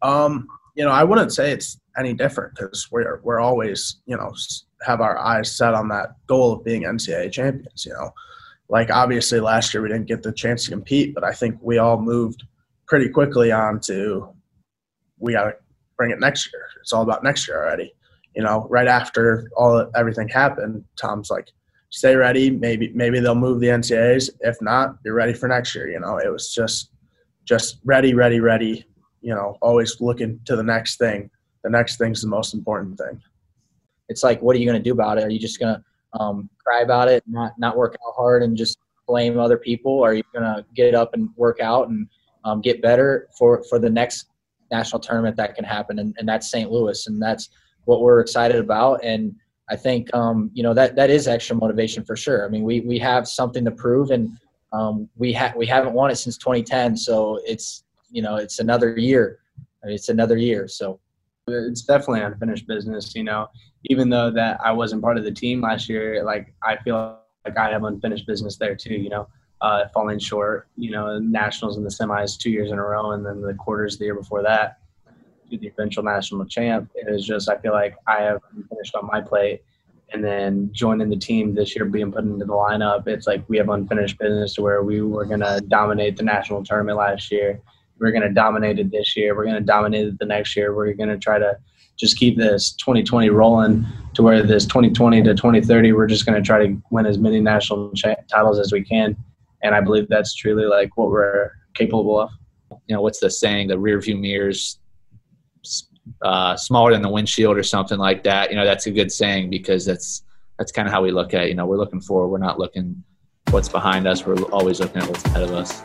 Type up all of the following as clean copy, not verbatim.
I wouldn't say it's any different because we're always, have our eyes set on that goal of being NCAA champions. Like obviously last year we didn't get the chance to compete, but I think we all moved pretty quickly on to we got to bring it next year. It's all about next year already. Right after everything happened, Tom's like, stay ready. Maybe they'll move the NCAAs. If not, you're ready for next year. It was just ready. Always looking to the next thing. The next thing's the most important thing. It's like, what are you going to do about it? Are you just going to cry about it, not work out hard and just blame other people? Or are you going to get up and work out and get better for the next national tournament that can happen? And that's St. Louis. And that's what we're excited about. And I think, that is extra motivation for sure. I mean, we have something to prove, and we haven't won it since 2010. So it's another year. It's another year. So it's definitely unfinished business, even though that I wasn't part of the team last year, like I feel like I have unfinished business there too, falling short, nationals and the semis 2 years in a row. And then the quarters the year before that to the eventual national champ. It is just, I feel like I have finished on my plate, and then joining the team this year, being put into the lineup, it's like we have unfinished business to where we were going to dominate the national tournament last year. We're going to dominate it this year. We're going to dominate it the next year. We're going to try to just keep this 2020 rolling to where this 2020 to 2030, we're just going to try to win as many national titles as we can. And I believe that's truly like what we're capable of. What's the saying? The rear view mirror's smaller than the windshield or something like that. That's a good saying because that's kind of how we look at it. We're looking forward. We're not looking what's behind us. We're always looking at what's ahead of us.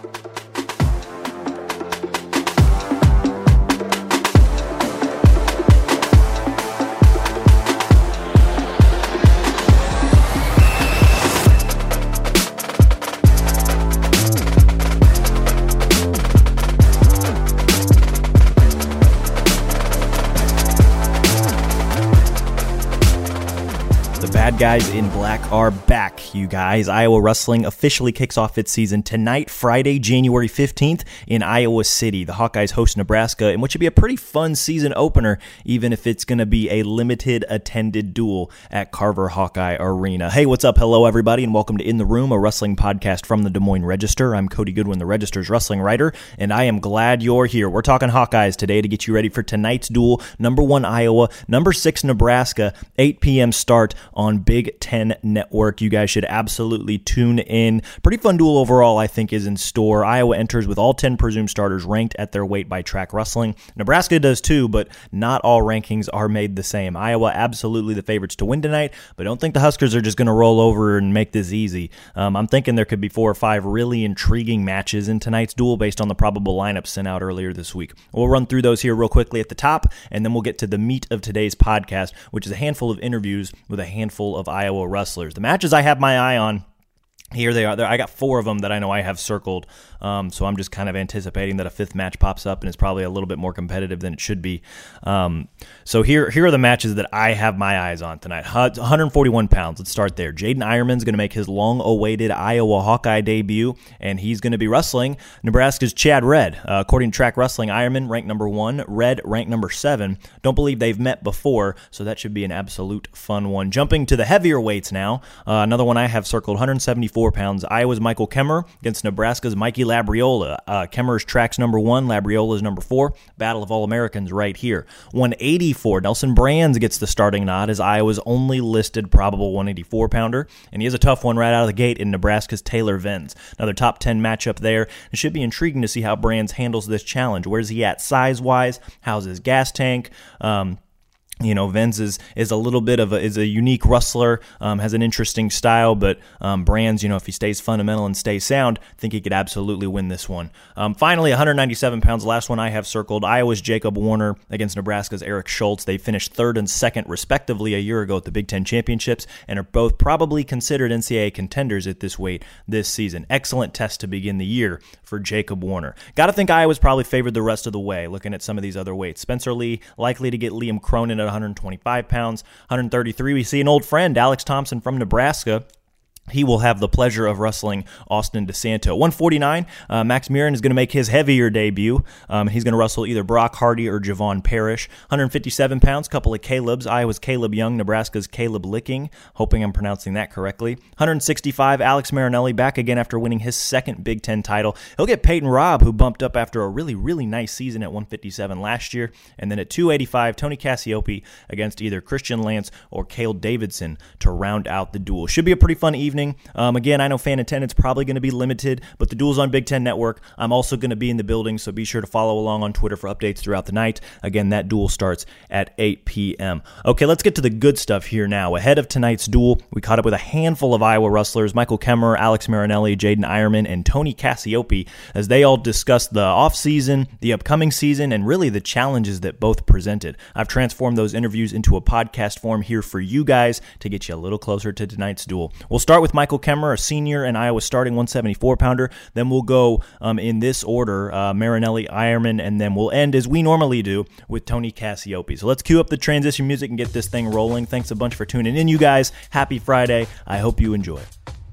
Guys in black are back, you guys. Iowa Wrestling officially kicks off its season tonight, Friday, January 15th in Iowa City. The Hawkeyes host Nebraska, in which should be a pretty fun season opener, even if it's going to be a limited attended duel at Carver Hawkeye Arena. Hey, what's up? Hello, everybody, and welcome to In the Room, a wrestling podcast from the Des Moines Register. I'm Cody Goodwin, the Register's wrestling writer, and I am glad you're here. We're talking Hawkeyes today to get you ready for tonight's duel. Number 1 Iowa, number 6 Nebraska, 8 p.m. start on Big Ten Network. You guys should absolutely tune in. Pretty fun duel overall, I think, is in store. Iowa enters with all 10 presumed starters ranked at their weight by Track Wrestling. Nebraska does too, but not all rankings are made the same. Iowa absolutely the favorites to win tonight, but don't think the Huskers are just going to roll over and make this easy. I'm thinking there could be 4 or 5 really intriguing matches in tonight's duel based on the probable lineups sent out earlier this week. We'll run through those here real quickly at the top, and then we'll get to the meat of today's podcast, which is a handful of interviews with a handful of Iowa wrestlers. The matches I have my eye on, here they are. I got 4 of them that I know I have circled, so I'm just kind of anticipating that a 5th match pops up and it's probably a little bit more competitive than it should be. So here are the matches that I have my eyes on tonight. 141 pounds. Let's start there. Jaden Ironman's going to make his long-awaited Iowa Hawkeye debut, and he's going to be wrestling Nebraska's Chad Red. According to Track Wrestling, Ironman ranked number 1, Red ranked number 7. Don't believe they've met before, so that should be an absolute fun one. Jumping to the heavier weights now, another one I have circled, 174 pounds. Iowa's Michael Kemmer against Nebraska's Mikey Labriola. Kemmer's Track's number 1, Labriola's number 4. Battle of All-Americans right here. 184. Nelson Brands gets the starting nod as Iowa's only listed probable 184-pounder, and he has a tough one right out of the gate in Nebraska's Taylor Venz. Another top 10 matchup there. It should be intriguing to see how Brands handles this challenge. Where's he at size-wise? How's his gas tank? Venz is a little bit of is a unique wrestler, has an interesting style, but Brands, if he stays fundamental and stays sound, I think he could absolutely win this one. Finally, 197 pounds, last one I have circled, Iowa's Jacob Warner against Nebraska's Eric Schultz. They finished 3rd and 2nd, respectively, a year ago at the Big Ten Championships, and are both probably considered NCAA contenders at this weight this season. Excellent test to begin the year for Jacob Warner. Got to think Iowa's probably favored the rest of the way, looking at some of these other weights. Spencer Lee likely to get Liam Cronin at 125 pounds. 133, we see an old friend, Alex Thompson from Nebraska, he will have the pleasure of wrestling Austin DeSanto. 149, Max Murin is going to make his heavier debut. He's going to wrestle either Brock Hardy or Javon Parrish. 157 pounds, couple of Calebs. Iowa's Caleb Young, Nebraska's Caleb Licking. Hoping I'm pronouncing that correctly. 165, Alex Marinelli back again after winning his second Big Ten title. He'll get Peyton Robb, who bumped up after a really, really nice season at 157 last year. And then at 285, Tony Cassiope against either Christian Lance or Cale Davidson to round out the duel. Should be a pretty fun evening. Again, I know fan attendance probably going to be limited, but the duel's on Big Ten Network. I'm also going to be in the building, so be sure to follow along on Twitter for updates throughout the night. Again, that duel starts at 8 p.m. Okay, let's get to the good stuff here now. Ahead of tonight's duel, we caught up with a handful of Iowa wrestlers, Michael Kemmerer, Alex Marinelli, Jaden Eierman, and Tony Cassiope, as they all discussed the offseason, the upcoming season, and really the challenges that both presented. I've transformed those interviews into a podcast form here for you guys to get you a little closer to tonight's duel. We'll start with Michael Kemmerer, a senior and Iowa starting 174-pounder. Then we'll go in this order, Marinelli, Eierman, and then we'll end, as we normally do, with Tony Cassiope. So let's cue up the transition music and get this thing rolling. Thanks a bunch for tuning in, you guys. Happy Friday. I hope you enjoy.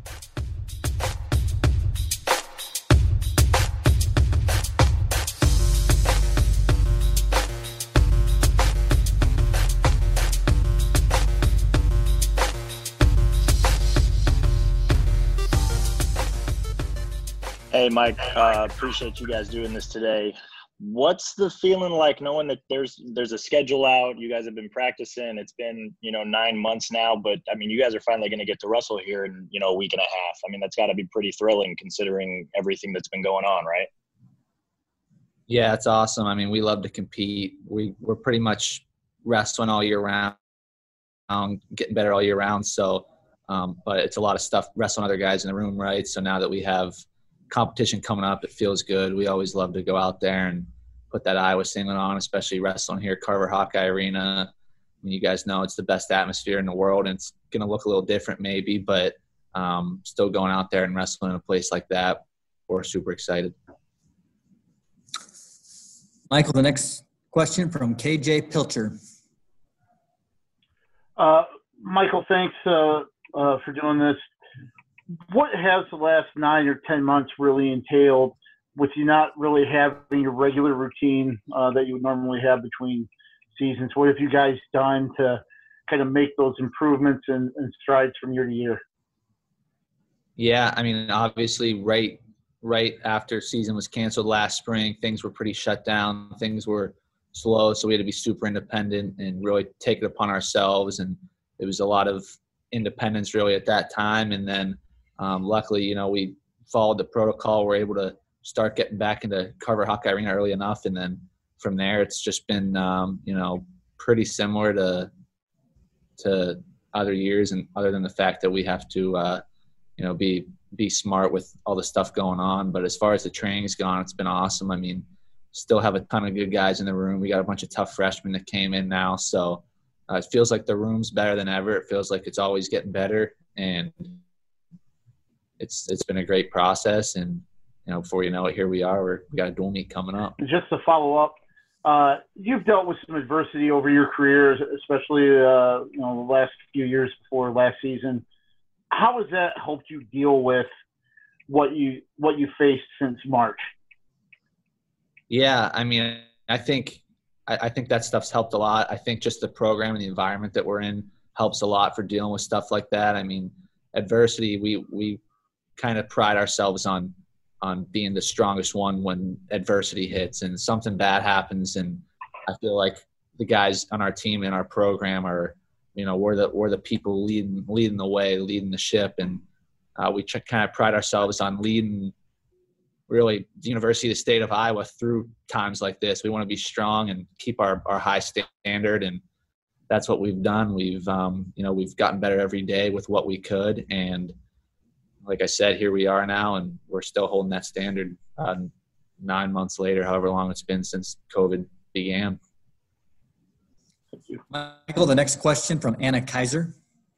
Hey, Mike, appreciate you guys doing this today. What's the feeling like knowing that there's a schedule out? You guys have been practicing. It's been, 9 months now, but I mean, you guys are finally going to get to wrestle here in, a week and a half. I mean, that's got to be pretty thrilling considering everything that's been going on, right? Yeah, it's awesome. I mean, we love to compete. We're pretty much wrestling all year round, getting better all year round. So, but it's a lot of stuff wrestling other guys in the room, right? So now that we have competition coming up, it feels good. We always love to go out there and put that Iowa singlet on, especially wrestling here at Carver Hawkeye Arena. I mean, you guys know it's the best atmosphere in the world, and it's going to look a little different maybe, but still going out there and wrestling in a place like that, we're super excited. Michael, the next question from KJ Pilcher. Michael, thanks for doing this. What has the last 9 or 10 months really entailed with you not really having your regular routine that you would normally have between seasons? What have you guys done to kind of make those improvements and strides from year to year? Yeah, I mean, obviously right after season was canceled last spring, things were pretty shut down. Things were slow, so we had to be super independent and really take it upon ourselves. And it was a lot of independence really at that time. And then luckily, we followed the protocol. We're able to start getting back into Carver Hawkeye Arena early enough. And then from there, it's just been, pretty similar to other years. And other than the fact that we have to, be smart with all the stuff going on. But as far as the training's gone, it's been awesome. I mean, still have a ton of good guys in the room. We got a bunch of tough freshmen that came in now. So it feels like the room's better than ever. It feels like it's always getting better. And it's been a great process, and before you know it, here we are. We got a dual meet coming up. Just to follow up, you've dealt with some adversity over your career, especially the last few years before last season. How has that helped you deal with what you faced since March? Yeah, I mean, I think that stuff's helped a lot. I think just the program and the environment that we're in helps a lot for dealing with stuff like that. I mean, adversity, we kind of pride ourselves on being the strongest one when adversity hits and something bad happens. And I feel like the guys on our team and our program are, we're the people leading the way, leading the ship. And we kind of pride ourselves on leading really the University of the State of Iowa through times like this. We want to be strong and keep our high standard. And that's what we've done. We've gotten better every day with what we could. And like I said, here we are now, and we're still holding that standard 9 months later, however long it's been since COVID began. Thank you. Michael, the next question from Anna Kaiser.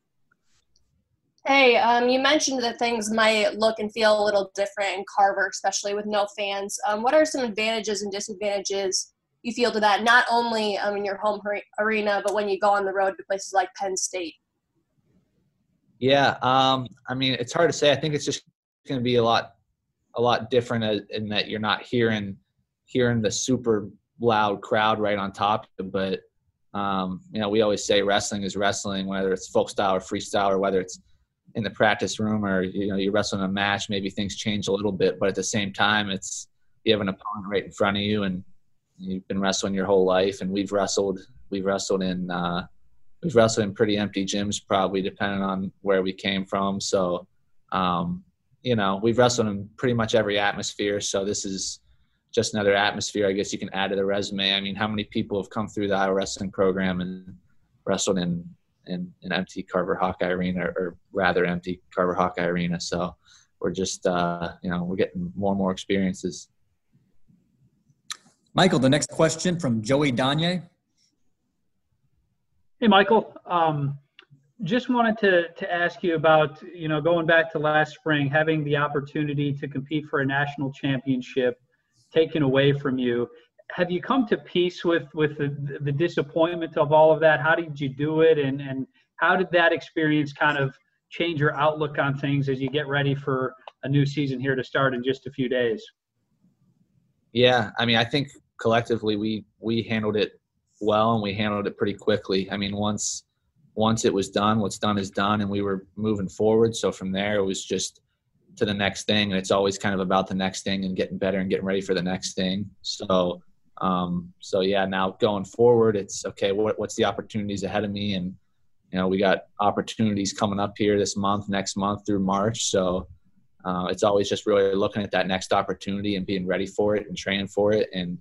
Hey, you mentioned that things might look and feel a little different in Carver, especially with no fans. What are some advantages and disadvantages you feel to that, not only in your home arena, but when you go on the road to places like Penn State? Yeah, I mean, it's hard to say. I think it's just going to be a lot different in that you're not hearing the super loud crowd right on top of it. But we always say wrestling is wrestling, whether it's folk style or freestyle, or whether it's in the practice room or you're wrestling a match. Maybe things change a little bit, but at the same time, it's you have an opponent right in front of you, and you've been wrestling your whole life. And we've wrestled in pretty empty gyms, probably, depending on where we came from. So, we've wrestled in pretty much every atmosphere. So this is just another atmosphere, I guess you can add to the resume. I mean, how many people have come through the Iowa wrestling program and wrestled in an empty Carver Hawkeye Arena, or rather empty Carver Hawkeye Arena? So we're just, we're getting more and more experiences. Michael, the next question from Joey Danye. Hey, Michael. Just wanted to ask you about, going back to last spring, having the opportunity to compete for a national championship taken away from you. Have you come to peace with the disappointment of all of that? How did you do it? And how did that experience kind of change your outlook on things as you get ready for a new season here to start in just a few days? Yeah, I mean, I think collectively we handled it well, and we handled it pretty quickly. I mean, once it was done, what's done is done, and we were moving forward. So from there, it was just to the next thing, and it's always kind of about the next thing and getting better and getting ready for the next thing. So yeah, now going forward, it's okay. What's the opportunities ahead of me? And we got opportunities coming up here this month, next month through March. So it's always just really looking at that next opportunity and being ready for it and training for it. And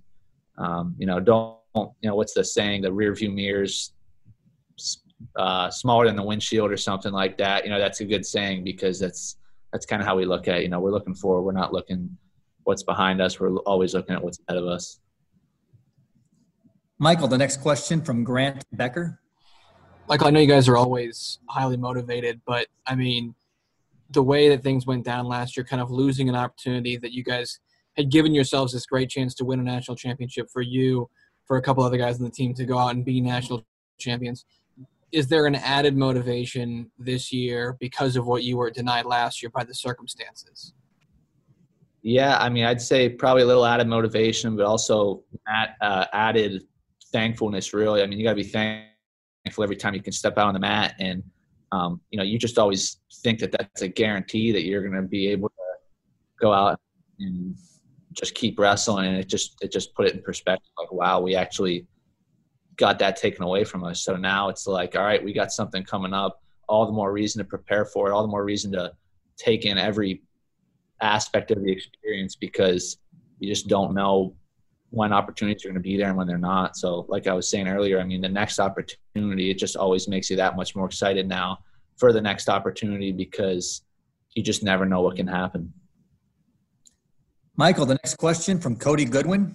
what's the saying? The rear view mirror's smaller than the windshield, or something like that. That's a good saying, because that's kind of how we look at it. We're looking forward. We're not looking what's behind us. We're always looking at what's ahead of us. Michael, the next question from Grant Becker. Michael, I know you guys are always highly motivated, but I mean, the way that things went down last year, kind of losing an opportunity that you guys had given yourselves this great chance to win a national championship, for you, for a couple other guys on the team to go out and be national champions. Is there an added motivation this year because of what you were denied last year by the circumstances? Yeah, I mean, I'd say probably a little added motivation, but also added thankfulness, really. I mean, you got to be thankful every time you can step out on the mat, and you just always think that that's a guarantee that you're going to be able to go out and just keep wrestling. And it just put it in perspective, like, wow, we actually got that taken away from us. So now it's like, all right, we got something coming up, all the more reason to prepare for it, all the more reason to take in every aspect of the experience, because you just don't know when opportunities are going to be there and when they're not. So like I was saying earlier, I mean, the next opportunity, it just always makes you that much more excited now for the next opportunity, because you just never know what can happen. Michael, the next question from Cody Goodwin.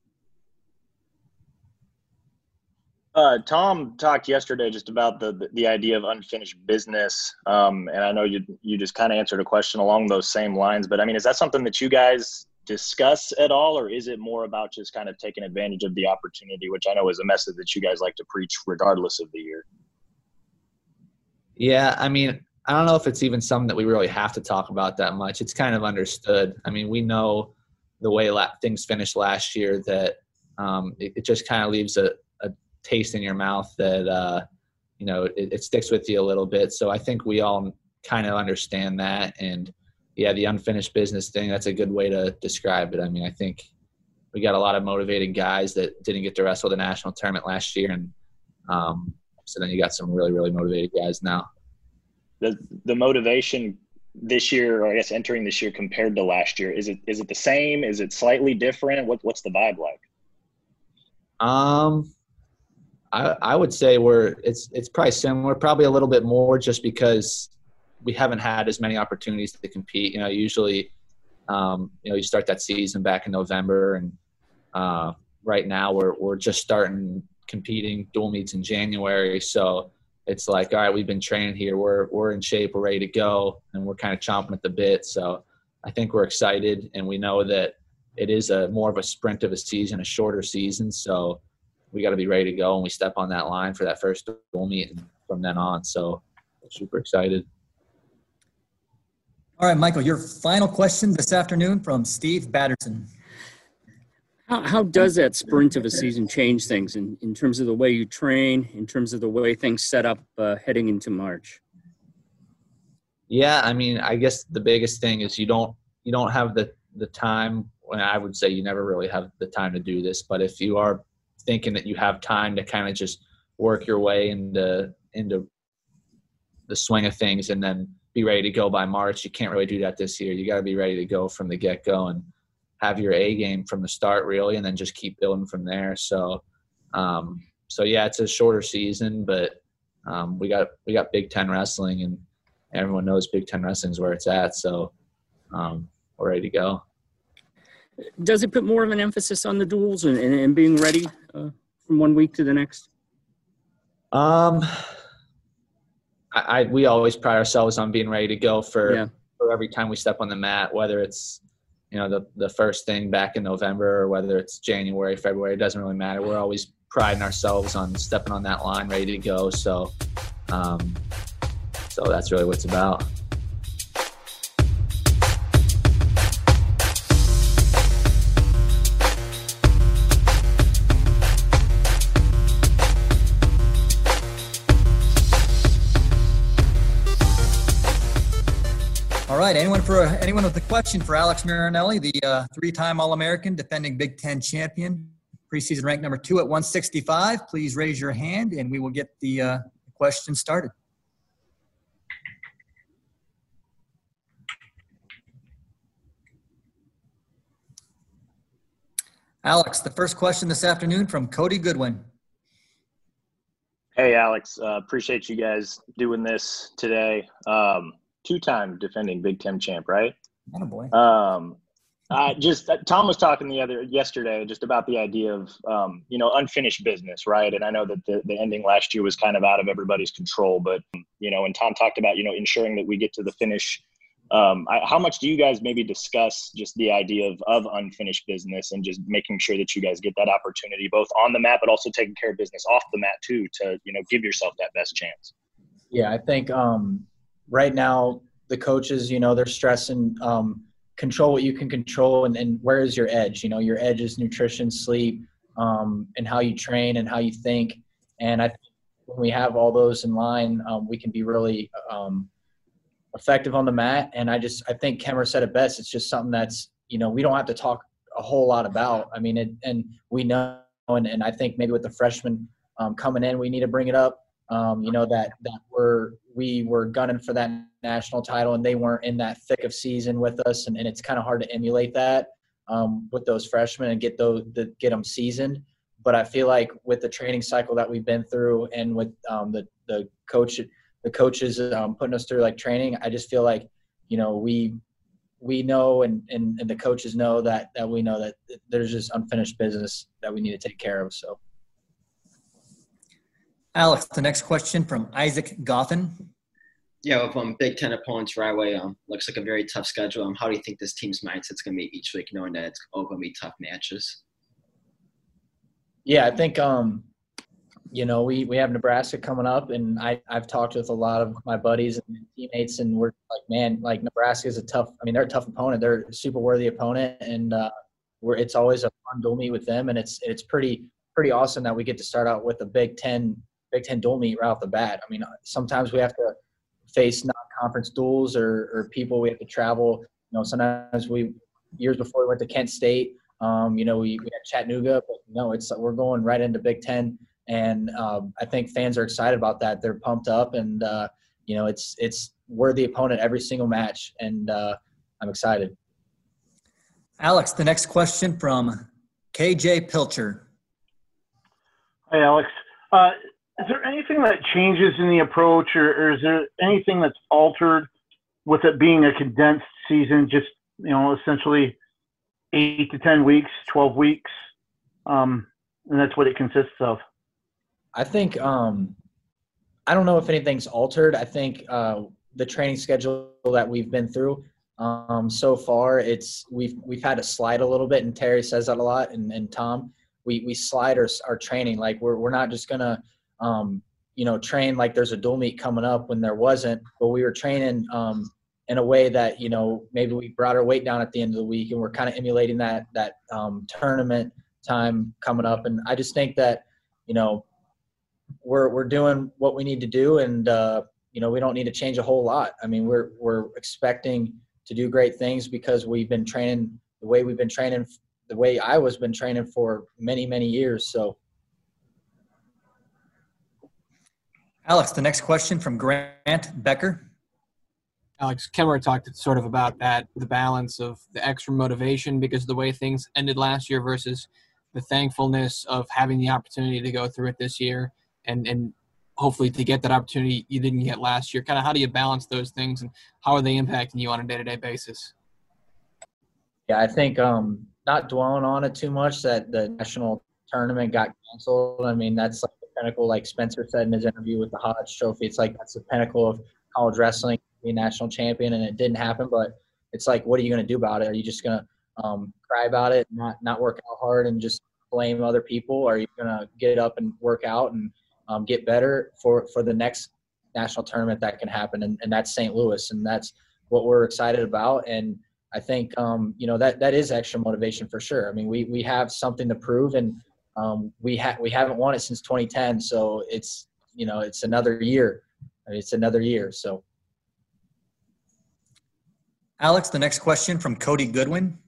Tom talked yesterday just about the idea of unfinished business, and I know you just kind of answered a question along those same lines. But I mean, is that something that you guys discuss at all, or is it more about just kind of taking advantage of the opportunity, which I know is a message that you guys like to preach regardless of the year? Yeah, I mean, I don't know if it's even something that we really have to talk about that much. It's kind of understood. I mean, we know the way things finished last year, that it just kind of leaves a taste in your mouth that it sticks with you a little bit. So I think we all kind of understand that. And yeah, the unfinished business thing, that's a good way to describe it. I mean, I think we got a lot of motivated guys that didn't get to wrestle the national tournament last year, and so then you got some really, really motivated guys now. The motivation this year, or I guess entering this year compared to last year, is it the same? Is it slightly different? What's the vibe like? I would say it's probably similar, probably a little bit more, just because we haven't had as many opportunities to compete. Usually, you start that season back in November, and right now we're just starting competing dual meets in January. So it's like, all right, we've been training here. We're in shape. We're ready to go, and we're kind of chomping at the bit. So I think we're excited, and we know that it is more of a sprint of a season, a shorter season. So we got to be ready to go, and we step on that line for that first dual meet and from then on. So we're super excited. All right, Michael, your final question this afternoon from Steve Batterson. How does that sprint of a season change things in terms of the way you train, in terms of the way things set up heading into March? Yeah, I mean, I guess the biggest thing is you don't have the time. Well, I would say you never really have the time to do this, but if you are thinking that you have time to kind of just work your way into the swing of things and then be ready to go by March, you can't really do that this year. You got to be ready to go from the get-go and have your A game from the start, really, and then just keep building from there. So yeah, it's a shorter season, but we got Big Ten wrestling, and everyone knows Big Ten wrestling is where it's at. So we're ready to go. Does it put more of an emphasis on the duels and being ready from one week to the next? We always pride ourselves on being ready to go for every time we step on the mat, whether it's the first thing back in November or whether it's January, February, it doesn't really matter. We're always priding ourselves on stepping on that line ready to go. So that's really what it's about. All right, anyone with a question for Alex Marinelli, the three-time All-American, defending Big Ten champion, preseason rank number 2 at 165, please raise your hand and we will get the question started. Alex, the first question this afternoon from Cody Goodwin. Hey, Alex. Appreciate you guys doing this today. Two-time defending Big Ten champ, right? Oh, boy. Tom was talking yesterday just about the idea of, unfinished business, right? And I know that the ending last year was kind of out of everybody's control, but, and Tom talked about, ensuring that we get to the finish. How much do you guys maybe discuss just the idea of unfinished business and just making sure that you guys get that opportunity both on the mat, but also taking care of business off the mat too, to, give yourself that best chance? Yeah, I think right now the coaches, they're stressing control what you can control and where is your edge? Your edge is nutrition, sleep, and how you train and how you think. And I think when we have all those in line, we can be really effective on the mat. And I think Kemmer said it best. It's just something that's, we don't have to talk a whole lot about. I mean, and we know, and I think maybe with the freshmen coming in, we need to bring it up. That we were gunning for that national title and they weren't in that thick of season with us. And it's kind of hard to emulate that with those freshmen and get them seasoned. But I feel like with the training cycle that we've been through and with the coaches putting us through like training, I just feel like, we know and the coaches know that we know that there's just unfinished business that we need to take care of. So. Alex, the next question from Isaac Goffin. Yeah, with Big Ten opponents right away, looks like a very tough schedule. How do you think this team's mindset's going to be each week, knowing that it's all going to be tough matches? Yeah, I think, we have Nebraska coming up, and I've talked with a lot of my buddies and teammates, and we're like, man, like Nebraska is they're a tough opponent. They're a super worthy opponent, and it's always a fun dual meet with them, and it's pretty awesome that we get to start out with a Big Ten dual meet right off the bat. I mean, sometimes we have to face non-conference duels or people we have to travel. Sometimes years before we went to Kent State, we had Chattanooga, but no, we're going right into Big Ten. And I think fans are excited about that. They're pumped up and, it's worthy opponent every single match. And I'm excited. Alex, the next question from KJ Pilcher. Hey, Alex. Is there anything that changes in the approach or is there anything that's altered with it being a condensed season, just, essentially 8 to 10 weeks, 12 weeks? And that's what it consists of. I think I don't know if anything's altered. I think the training schedule that we've been through so far, we've had to slide a little bit, and Terry says that a lot, and Tom, we slide our training. Like we're not just gonna train like there's a dual meet coming up when there wasn't, but we were training in a way that, maybe we brought our weight down at the end of the week, and we're kind of emulating that tournament time coming up. And I just think that, we're doing what we need to do, and we don't need to change a whole lot. I mean, we're expecting to do great things because we've been training the way we've been training, the way Iowa's been training for many, many years. So, Alex, the next question from Grant Becker. Alex, Kemmer talked sort of about that, the balance of the extra motivation because of the way things ended last year versus the thankfulness of having the opportunity to go through it this year and hopefully to get that opportunity you didn't get last year. Kind of how do you balance those things, and how are they impacting you on a day-to-day basis? Yeah, I think not dwelling on it too much that the national tournament got canceled. I mean, that's like the pinnacle, like Spencer said in his interview with the Hodge Trophy. It's like that's the pinnacle of college wrestling, be a national champion, and it didn't happen. But it's like, what are you going to do about it? Are you just going to cry about it, not work out hard, and just blame other people? Or are you going to get up and work out and get better for the next national tournament that can happen? And that's St. Louis, and that's what we're excited about. And I think, that is extra motivation for sure. I mean, we have something to prove, and we haven't won it since 2010. So it's another year. It's another year. So, Alex, the next question from Cody Goodwin.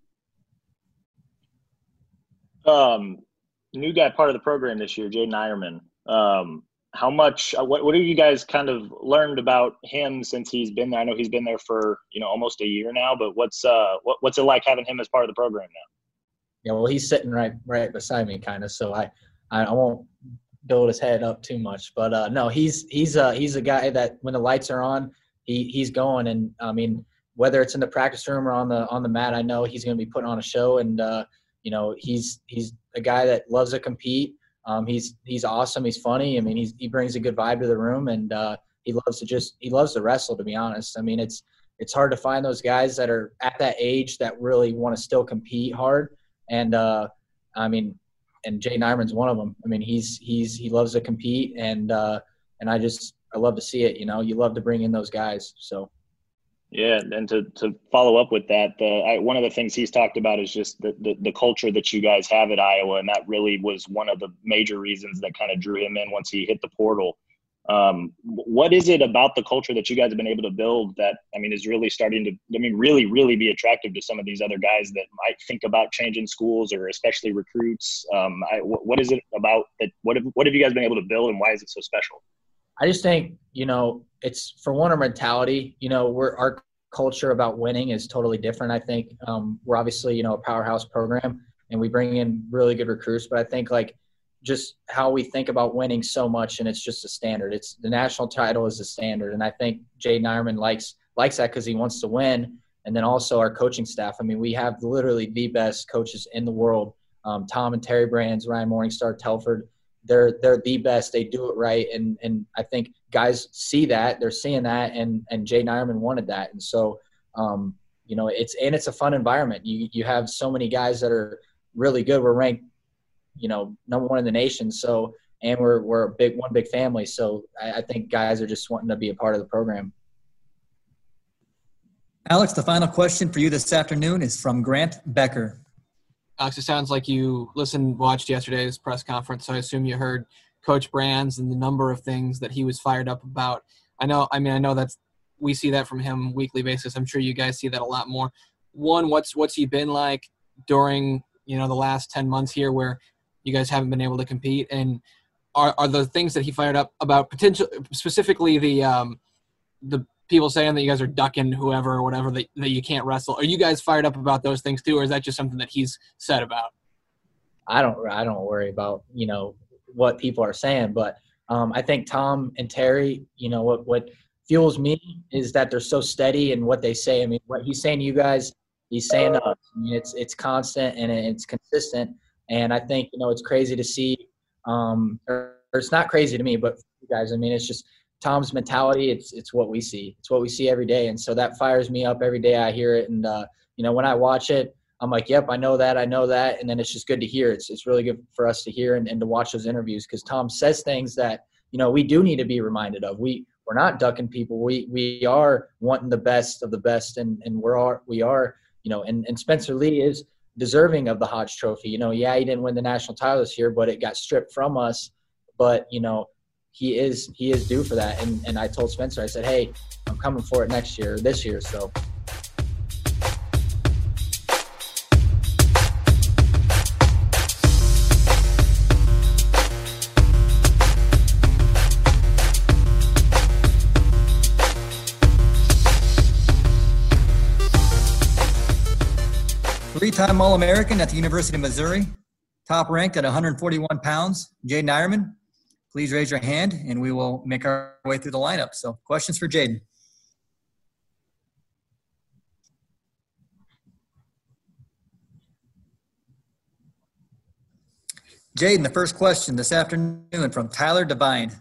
New guy part of the program this year, Jaden Eierman. How much? What have you guys kind of learned about him since he's been there? I know he's been there for almost a year now, but what's it like having him as part of the program now? Yeah, well, he's sitting right beside me, kind of. So I won't build his head up too much, but no, he's a guy that when the lights are on, he's going. And I mean, whether it's in the practice room or on the mat, I know he's going to be putting on a show. And he's a guy that loves to compete. He's awesome. He's funny. I mean, he brings a good vibe to the room, and he loves to wrestle, to be honest. I mean, it's hard to find those guys that are at that age that really want to still compete hard. And and Jaden Eierman's one of them. I mean, he loves to compete, and I love to see it. You love to bring in those guys. So. Yeah, and to follow up with that, one of the things he's talked about is just the culture that you guys have at Iowa, and that really was one of the major reasons that kind of drew him in once he hit the portal. What is it about the culture that you guys have been able to build that, is really starting to, really, really be attractive to some of these other guys that might think about changing schools, or especially recruits? What is it about that? What have you guys been able to build, and why is it so special? I just think, it's for one, our mentality. Our culture about winning is totally different. I think we're obviously, a powerhouse program, and we bring in really good recruits. But I think just how we think about winning so much, and it's just a standard. It's the national title is a standard, and I think Jaden Eierman likes that because he wants to win. And then also our coaching staff. We have literally the best coaches in the world. Tom and Terry Brands, Ryan Morningstar, Telford. They're the best. They do it right, and I think guys see that. They're seeing that, and Jaden Eierman wanted that, and so it's a fun environment. You have so many guys that are really good. We're ranked, number one in the nation. So, and we're one big family. So I think guys are just wanting to be a part of the program. Alex, the final question for you this afternoon is from Grant Becker. Alex, it sounds like you watched yesterday's press conference, so I assume you heard Coach Brands and the number of things that he was fired up about. I know that's we see that from him weekly basis. I'm sure you guys see that a lot more. One, what's he been like during the last 10 months here where you guys haven't been able to compete, and are the things that he fired up about potential specifically the people saying that you guys are ducking whoever or whatever that you can't wrestle? Are you guys fired up about those things too, or is that just something that he's said about? I don't worry about what people are saying, but I think Tom and Terry, what fuels me is that they're so steady in what they say. What he's saying to you guys, he's saying to us. It's constant and it's consistent, and I think it's crazy to see, or it's not crazy to me, but for you guys, it's just Tom's mentality. It's what we see. It's what we see every day, and so that fires me up every day. I hear it, and when I watch it, I'm like, yep, I know that, and then it's just good to hear. It's really good for us to hear and to watch those interviews, because Tom says things that we do need to be reminded of. We're we're not ducking people. We are wanting the best of the best, and we are, you know, and Spencer Lee is deserving of the Hodge Trophy. You know, yeah, he didn't win the national title this year, but it got stripped from us. But, you know, he is due for that. And I told Spencer, I said, hey, I'm coming for it this year. So. Three-time All-American at the University of Missouri, top ranked at 141 pounds, Jaden Eierman. Please raise your hand, and we will make our way through the lineup. So, questions for Jaden? Jaden, the first question this afternoon from Tyler Devine.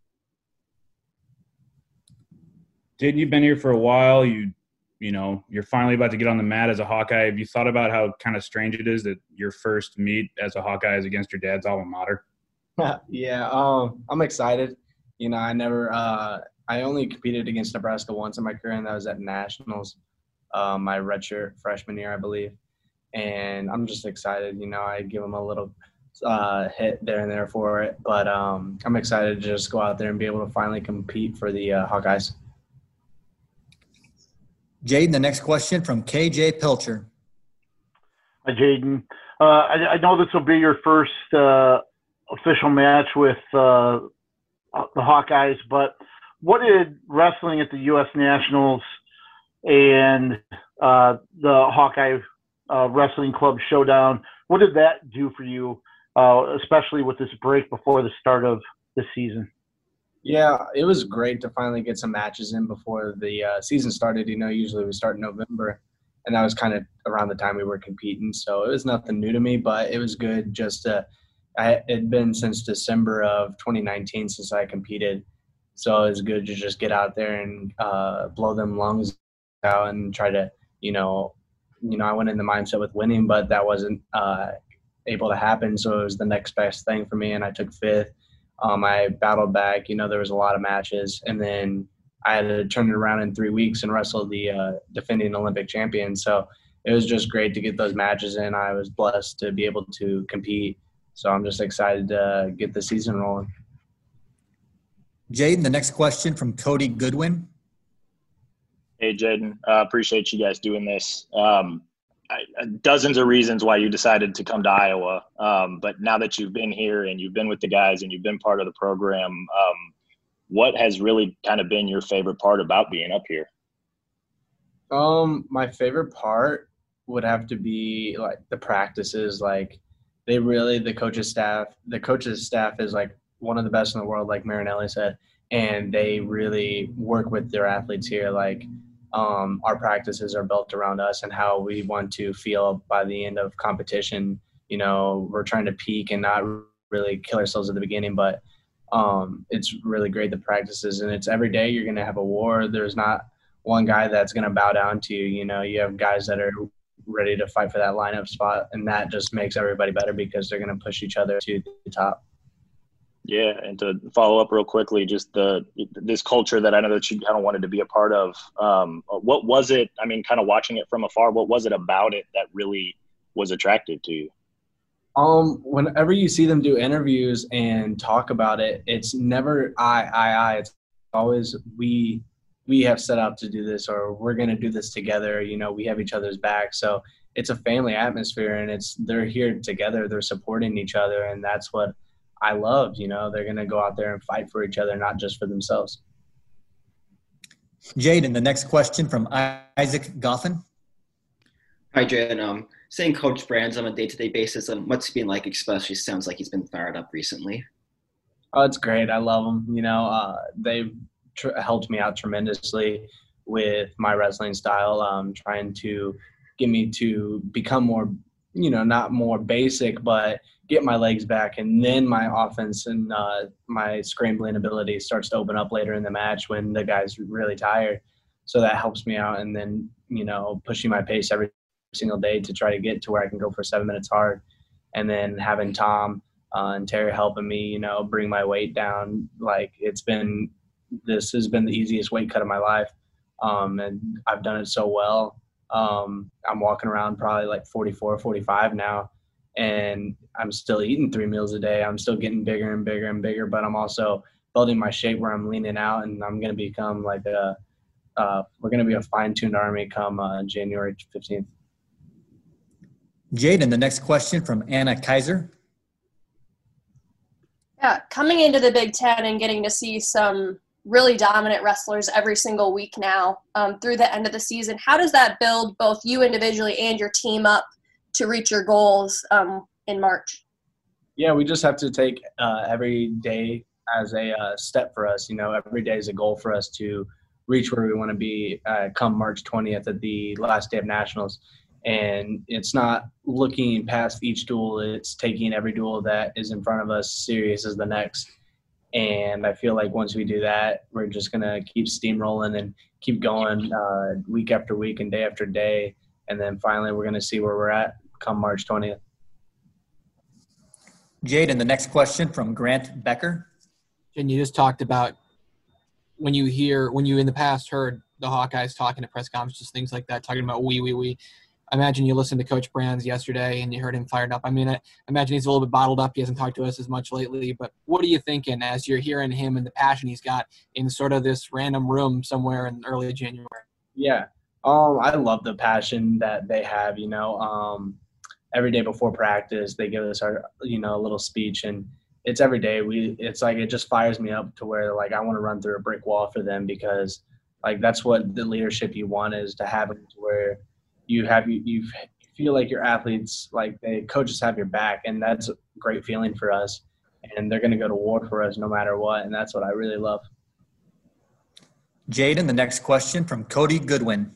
Jaden, you've been here for a while. You know, you're finally about to get on the mat as a Hawkeye. Have you thought about how kind of strange it is that your first meet as a Hawkeye is against your dad's alma mater? Yeah, I'm excited. You know, I only competed against Nebraska once in my career, and that was at Nationals, my redshirt freshman year, I believe. And I'm just excited. You know, I give them a little hit there and there for it. But I'm excited to just go out there and be able to finally compete for the Hawkeyes. Jaden, the next question from KJ Pilcher. Hi, Jaden. I know this will be your first official match with the Hawkeyes, but what did wrestling at the U.S. Nationals and the Hawkeye Wrestling Club Showdown, what did that do for you, especially with this break before the start of the season? Yeah, it was great to finally get some matches in before the season started. You know, usually we start in November, and that was kind of around the time we were competing. So it was nothing new to me, but it was good just to – it had been since December of 2019 since I competed. So it was good to just get out there and blow them lungs out and try to, I went in the mindset with winning, but that wasn't able to happen. So it was the next best thing for me, and I took fifth. I battled back. There was a lot of matches, and then I had to turn it around in 3 weeks and wrestle the defending Olympic champion. So it was just great to get those matches in. I was blessed to be able to compete. So I'm just excited to get the season rolling. Jaden, the next question from Cody Goodwin. Hey, Jaden. Appreciate you guys doing this. Dozens of reasons why you decided to come to Iowa. But now that you've been here and you've been with the guys and you've been part of the program, what has really kind of been your favorite part about being up here? My favorite part would have to be like the practices. Like the coaches staff is like one of the best in the world, like Marinelli said, and they really work with their athletes here. Like, our practices are built around us and how we want to feel by the end of competition. We're trying to peak and not really kill ourselves at the beginning, but it's really great, the practices, and it's every day you're going to have a war. There's not one guy that's going to bow down to you. You have guys that are ready to fight for that lineup spot, and that just makes everybody better because they're going to push each other to the top. Yeah, and to follow up real quickly, just this culture that I know that you kind of wanted to be a part of, what was it, kind of watching it from afar, what was it about it that really was attractive to you? Whenever you see them do interviews and talk about it, it's never I. It's always we have set out to do this, or we're going to do this together. We have each other's back. So it's a family atmosphere, and they're here together. They're supporting each other, and that's what I loved. They're going to go out there and fight for each other, not just for themselves. Jaden, the next question from Isaac Goffin. Hi, Jaden. Seeing Coach Brands on a day-to-day basis, what's he been like, especially sounds like he's been fired up recently? Oh, it's great. I love them. They've helped me out tremendously with my wrestling style, trying to get me to become more, not more basic, but get my legs back, and then my offense and my scrambling ability starts to open up later in the match when the guy's really tired. So that helps me out, and then, pushing my pace every single day to try to get to where I can go for 7 minutes hard. And then having Tom and Terry helping me, bring my weight down. Like, it's been this has been the easiest weight cut of my life, and I've done it so well. I'm walking around probably like 44, 45 now, and I'm still eating 3 meals a day. I'm still getting bigger and bigger and bigger, but I'm also building my shape where I'm leaning out, and I'm going to become like we're going to be a fine-tuned army come January 15th. Jaden, the next question from Anna Kaiser. Yeah, coming into the Big Ten and getting to see some really dominant wrestlers every single week now through the end of the season, how does that build both you individually and your team up to reach your goals in March? Yeah, we just have to take every day as a step for us. Every day is a goal for us to reach where we want to be come March 20th at the last day of nationals. And it's not looking past each duel. It's taking every duel that is in front of us serious as the next. And I feel like once we do that, we're just going to keep steamrolling and keep going week after week and day after day. And then finally, we're going to see where we're at come March 20th. Jaden, the next question from Grant Becker. And you just talked about when you in the past heard the Hawkeyes talking at press conferences, things like that, talking about we. I imagine you listened to Coach Brands yesterday and you heard him fired up. I mean, I imagine he's a little bit bottled up. He hasn't talked to us as much lately. But what are you thinking as you're hearing him and the passion he's got in sort of this random room somewhere in early January? Yeah. I love the passion that they have, every day before practice, they give us our, a little speech, and it's every day. It's like, it just fires me up to where like, I want to run through a brick wall for them, because like, that's what the leadership you want is to have, it to where you feel like your athletes, like the coaches have your back, and that's a great feeling for us, and they're going to go to war for us no matter what. And that's what I really love. Jaden, the next question from Cody Goodwin.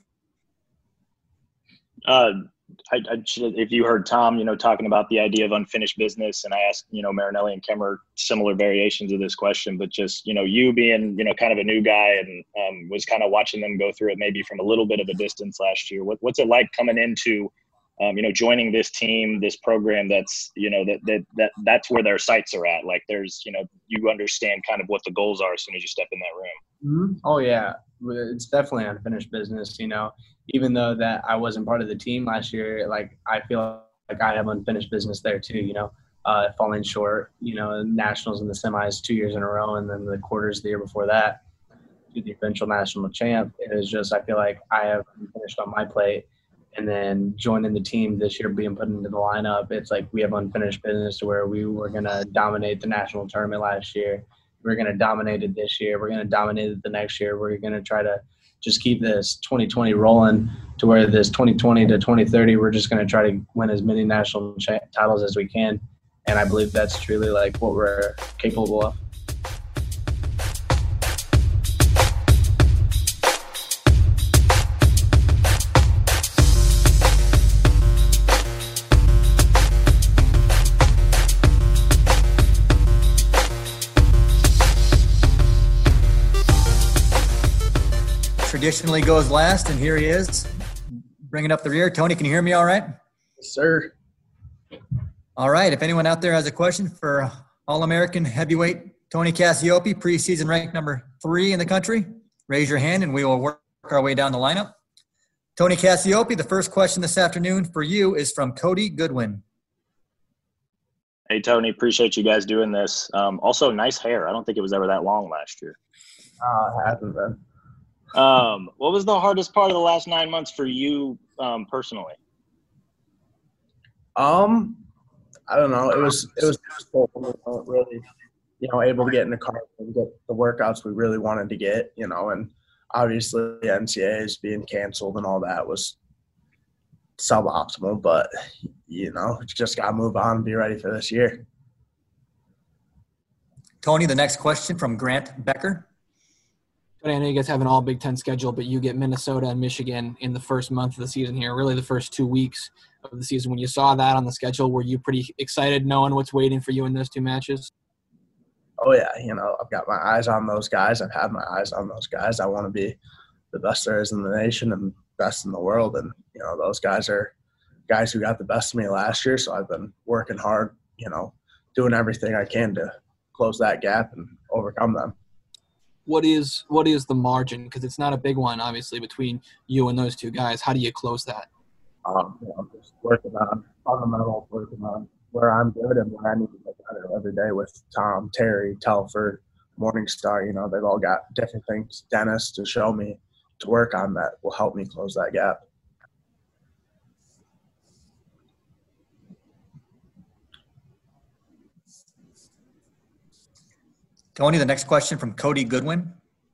If you heard Tom, talking about the idea of unfinished business, and I asked, Marinelli and Kemmer similar variations of this question, but just, you being, kind of a new guy and was kind of watching them go through it maybe from a little bit of a distance last year. What's it like coming into, joining this team, this program that's, that's where their sights are at. Like there's, you understand kind of what the goals are as soon as you step in that room. Mm-hmm. Oh yeah. It's definitely unfinished business, even though that I wasn't part of the team last year, like I feel like I have unfinished business there too, falling short, nationals and the semis 2 years in a row, and then the quarters the year before that to the eventual national champ. It is just, I feel like I have finished on my plate, and then joining the team this year, being put into the lineup, it's like we have unfinished business to where we were going to dominate the national tournament last year. We're going to dominate it this year. We're going to dominate it the next year. We're going to try to just keep this 2020 rolling to where this 2020 to 2030, we're just going to try to win as many national titles as we can. And I believe that's truly like what we're capable of. Traditionally goes last, and here he is, bringing up the rear. Tony, can you hear me all right? Yes, sir. All right. If anyone out there has a question for All-American heavyweight Tony Cassioppi, preseason ranked number 3 in the country, raise your hand and we will work our way down the lineup. Tony Cassioppi, the first question this afternoon for you is from Cody Goodwin. Hey, Tony, appreciate you guys doing this. Also, nice hair. I don't think it was ever that long last year. It hasn't been. What was the hardest part of the last 9 months for you personally? I don't know. It was cool. Really, able to get in the car and get the workouts we really wanted to get, and obviously the NCAAs being canceled and all that was suboptimal, but, just got to move on and be ready for this year. Tony, the next question from Grant Becker. I know you guys have an all Big Ten schedule, but you get Minnesota and Michigan in the first month of the season here, really the first 2 weeks of the season. When you saw that on the schedule, were you pretty excited knowing what's waiting for you in those 2 matches? Oh, yeah. I've got my eyes on those guys. I've had my eyes on those guys. I want to be the best there is in the nation and best in the world. And, those guys are guys who got the best of me last year. So I've been working hard, doing everything I can to close that gap and overcome them. what is the margin? Because it's not a big one, obviously, between you and those two guys. How do you close that? Just working on fundamentals, working on where I'm good and where I need to get better every day with Tom, Terry, Telford, Morningstar. They've all got different things, Dennis, to show me to work on that will help me close that gap. Tony, the next question from Cody Goodwin.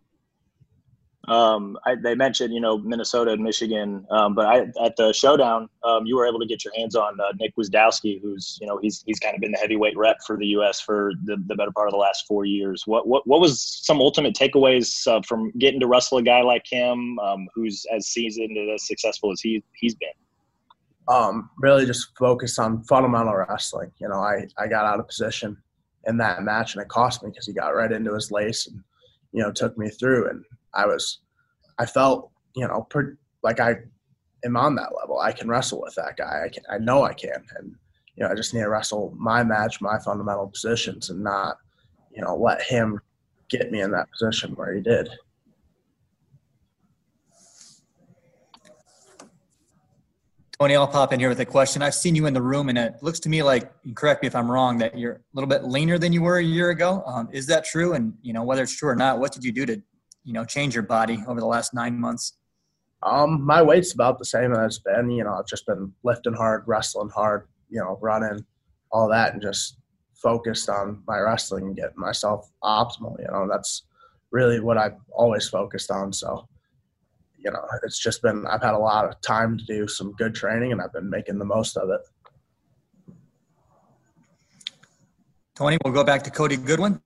They mentioned, Minnesota and Michigan, but at the showdown, you were able to get your hands on Nick Wisdowski, who's, he's kind of been the heavyweight rep for the U.S. for the better part of the last 4 years. What was some ultimate takeaways from getting to wrestle a guy like him, who's as seasoned and as successful as he's been? Really just focus on fundamental wrestling. I got out of position in that match, and it cost me because he got right into his lace and, took me through. And I felt, pretty, like I am on that level. I can wrestle with that guy. I know I can. And, I just need to wrestle my match, my fundamental positions, and not, let him get me in that position where he did. Tony, I'll pop in here with a question. I've seen you in the room, and it looks to me like, correct me if I'm wrong, that you're a little bit leaner than you were a year ago. Is that true? And, whether it's true or not, what did you do to, change your body over the last 9 months? My weight's about the same as it's been. I've just been lifting hard, wrestling hard, running, all that, and just focused on my wrestling and getting myself optimal. That's really what I've always focused on. So, it's just been, I've had a lot of time to do some good training, and I've been making the most of it. Tony, we'll go back to Cody Goodwin.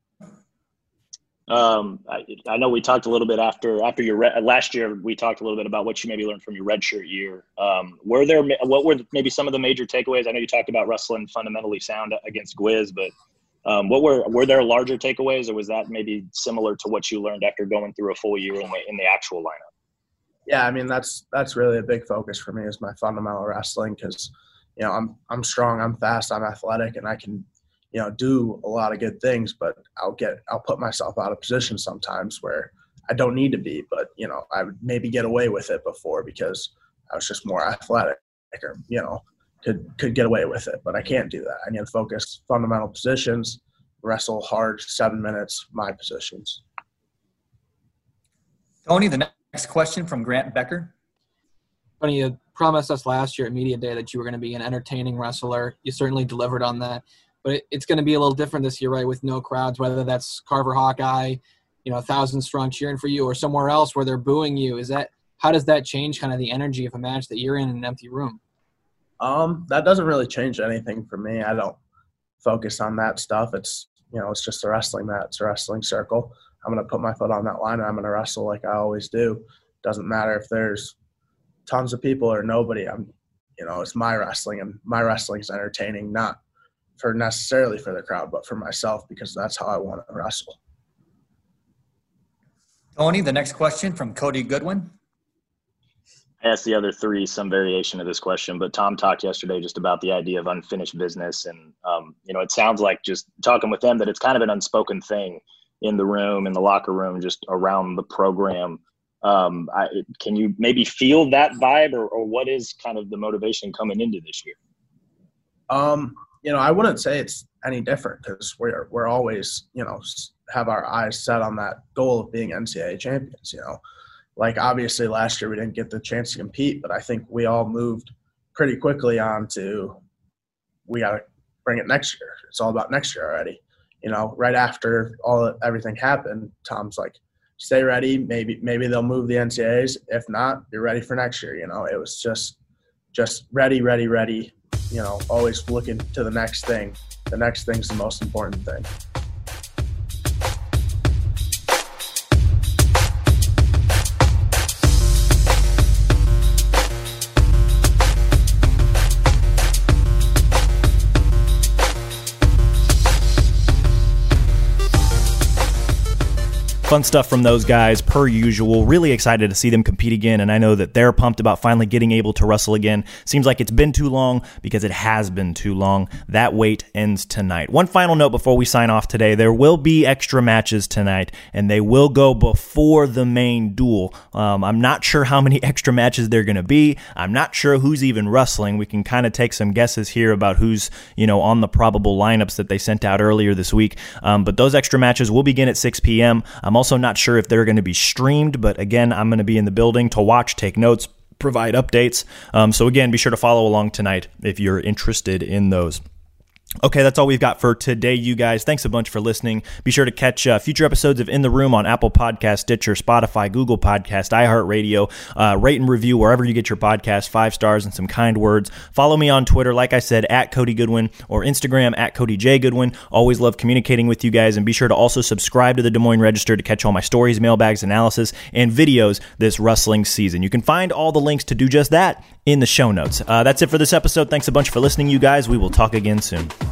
I know we talked a little bit after your last year. We talked a little bit about what you maybe learned from your redshirt year. What were maybe some of the major takeaways? I know you talked about wrestling fundamentally sound against Gwiz, but what were there larger takeaways, or was that maybe similar to what you learned after going through a full year in the actual lineup? Yeah, I mean that's really a big focus for me is my fundamental wrestling because I'm strong, I'm fast, I'm athletic, and I can do a lot of good things, but I'll put myself out of position sometimes where I don't need to be, but I would maybe get away with it before because I was just more athletic or could get away with it, but I can't do that. I need to focus fundamental positions, wrestle hard 7 minutes, my positions. Tony, the next question from Grant Becker. Tony, you promised us last year at Media Day that you were going to be an entertaining wrestler. You certainly delivered on that. But it's going to be a little different this year, right, with no crowds, whether that's Carver Hawkeye, 1,000 strong cheering for you, or somewhere else where they're booing you. How does that change kind of the energy of a match that you're in an empty room? That doesn't really change anything for me. I don't focus on that stuff. It's it's just a wrestling match, it's a wrestling circle. I'm going to put my foot on that line and I'm going to wrestle like I always do. Doesn't matter if there's tons of people or nobody. It's my wrestling, and my wrestling is entertaining, not necessarily for the crowd, but for myself because that's how I want to wrestle. Tony, the next question from Cody Goodwin. I asked the other three some variation of this question, but Tom talked yesterday just about the idea of unfinished business. And, it sounds like just talking with them that it's kind of an unspoken thing in the room, in the locker room, just around the program. Can you maybe feel that vibe or what is kind of the motivation coming into this year? I wouldn't say it's any different because we're always, have our eyes set on that goal of being NCAA champions, Like, obviously, last year we didn't get the chance to compete, but I think we all moved pretty quickly on to we got to bring it next year. It's all about next year already. Right after everything happened, Tom's like, stay ready. Maybe they'll move the NCAAs. If not, you're ready for next year. It was just ready. Always looking to the next thing. The next thing's the most important thing. Fun stuff from those guys, per usual. Really excited to see them compete again, and I know that they're pumped about finally getting able to wrestle again. Seems like it's been too long, because it has been too long. That wait ends tonight. One final note before we sign off today. There will be extra matches tonight, and they will go before the main duel. I'm not sure how many extra matches they're going to be. I'm not sure who's even wrestling. We can kind of take some guesses here about who's, on the probable lineups that they sent out earlier this week. But those extra matches will begin at 6 p.m. I'm also not sure if they're going to be streamed, but again, I'm going to be in the building to watch, take notes, provide updates. So again, be sure to follow along tonight if you're interested in those. Okay, that's all we've got for today, you guys. Thanks a bunch for listening. Be sure to catch future episodes of In the Room on Apple Podcast, Stitcher, Spotify, Google Podcast, iHeartRadio. Rate and review wherever you get your podcast, 5 stars and some kind words. Follow me on Twitter, like I said, at Cody Goodwin, or Instagram at Cody J. Goodwin. Always love communicating with you guys, and be sure to also subscribe to the Des Moines Register to catch all my stories, mailbags, analysis, and videos this wrestling season. You can find all the links to do just that in the show notes. That's it for this episode. Thanks a bunch for listening, you guys. We will talk again soon.